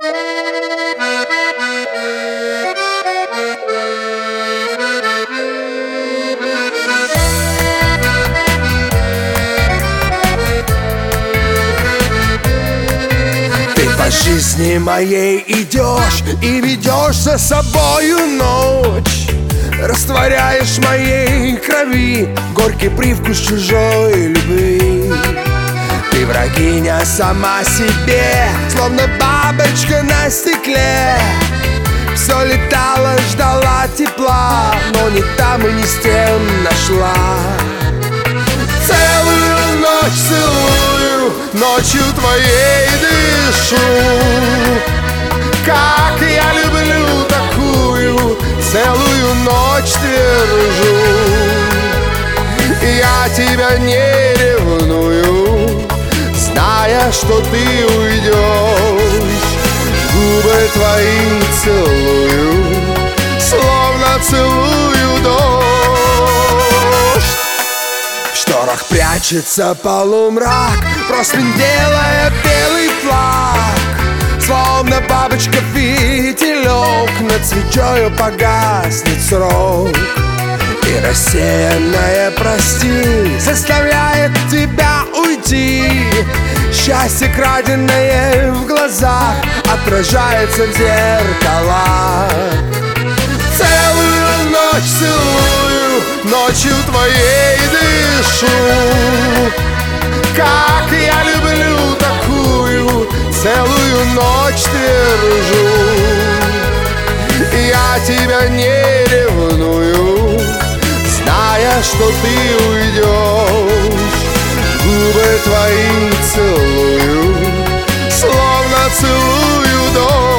По жизни моей идешь и ведешь за собою ночь, растворяешь в моей крови горький привкус чужой любви. Ты врагиня сама себе, словно бабочка на стекле. Все летала, ждала тепла, но ни там и ни с тем нашла. Целую ночь целую, ночью твоей дышу. Как я люблю такую, целую ночь твержу. Я тебя не ревную, зная, что ты уйдешь. Губы твои целую, словно целую дождь. В шторах прячется полумрак, просвет делая белый флаг. Словно бабочка фитилек, над свечою погаснет срок. И рассеянное прости заставляет тебя уйти. Счастье, краденное в глазах, отражается в зеркалах. Целую ночь целую, ночью твоей дышу. Как я люблю такую, целую ночь твержу. Я тебя не ревную, зная, что ты уйдешь. Губы твои целую, словно целую дождь.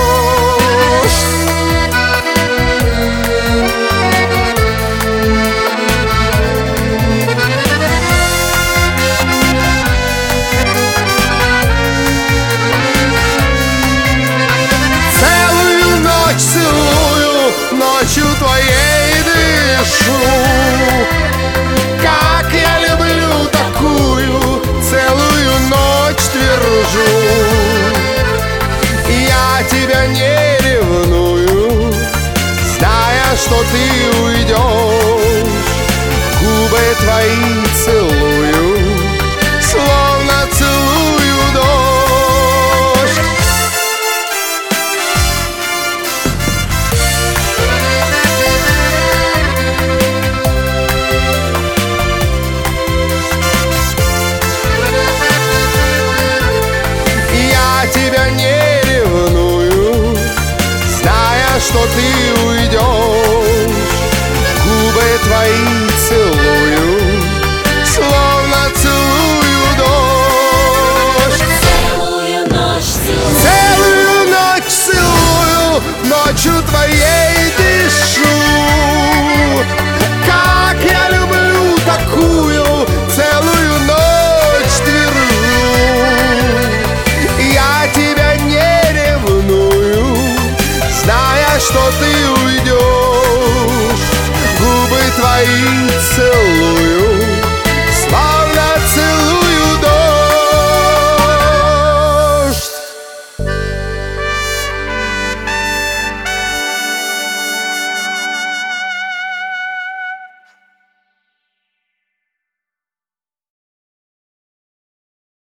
Целую ночь целую, ночью твоей дышу. Как я люблю такую, целую ночь твержу. Я тебя не ревную, зная, что ты уйдешь. Губы твои целую, словно целую дождь. Я тебя не ревную, зная, что ты уйдешь. Губы твои целую, словно целую дождь. Целую ночь целую, Целую ночь целую, ночью твоей